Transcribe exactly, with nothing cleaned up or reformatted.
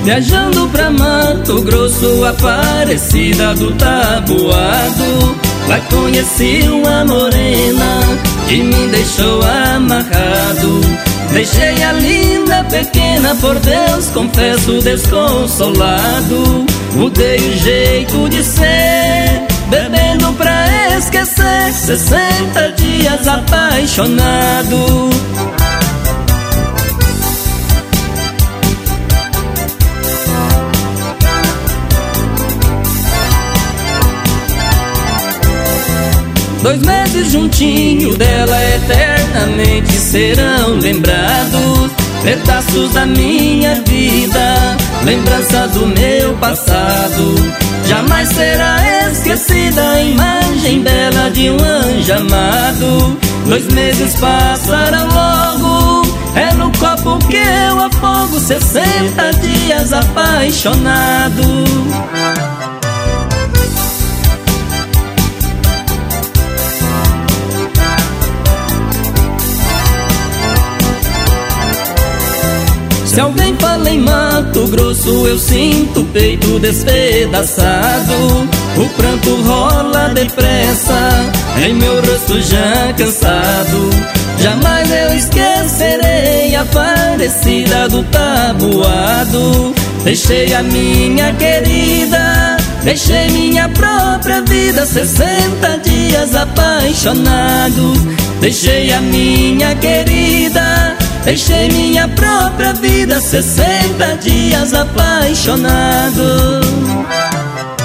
Viajando pra Mato Grosso, Aparecida do Taboado, lá conheci uma morena que me deixou amarrado. Deixei a linda pequena, por Deus confesso desconsolado. Mudei o jeito de ser, bebendo pra esquecer, sessenta dias apaixonado. Dois meses juntinho dela eternamente serão lembrados, pedaços da minha vida, lembrança do meu passado. Jamais será esquecida a imagem bela de um anjo amado. Dois meses passaram logo, é no copo que eu afogo, sessenta dias apaixonado. Se alguém fala em Mato Grosso, eu sinto o peito despedaçado. O pranto rola depressa em meu rosto já cansado. Jamais eu esquecerei a Aparecida do Taboado. Deixei a minha querida, deixei minha própria vida, sessenta dias apaixonado. Deixei a minha querida, deixei minha própria vida, sessenta dias apaixonado.